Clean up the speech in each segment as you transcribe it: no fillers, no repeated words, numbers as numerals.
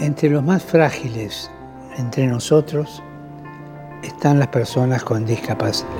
Entre los más frágiles entre nosotros están las personas con discapacidad.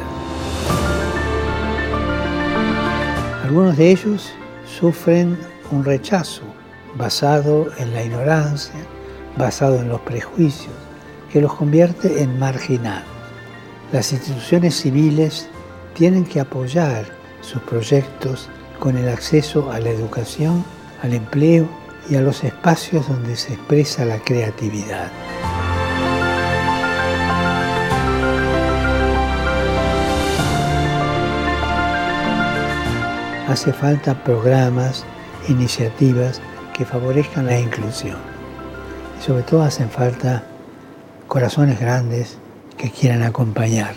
Algunos de ellos sufren un rechazo basado en la ignorancia, basado en los prejuicios, que los convierte en marginados. Las instituciones civiles tienen que apoyar sus proyectos con el acceso a la educación, al empleo y a los espacios donde se expresa la creatividad. Hace falta programas, iniciativas que favorezcan la inclusión. Y sobre todo hacen falta corazones grandes que quieran acompañar.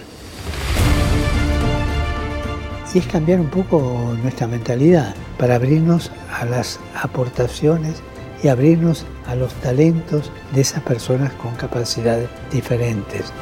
Y es cambiar un poco nuestra mentalidad para abrirnos a las aportaciones y abrirnos a los talentos de esas personas con capacidades diferentes.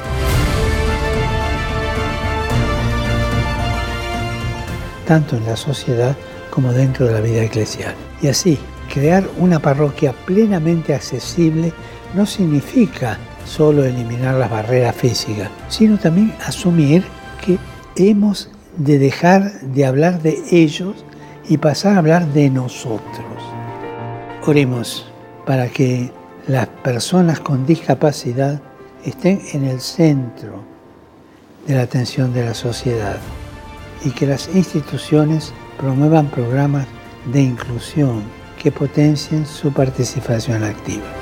Tanto en la sociedad como dentro de la vida eclesial. Y así, crear una parroquia plenamente accesible no significa solo eliminar las barreras físicas, sino también asumir que hemos de dejar de hablar de ellos y pasar a hablar de nosotros. Oremos para que las personas con discapacidad estén en el centro de la atención de la sociedad y que las instituciones promuevan programas de inclusión que potencien su participación activa.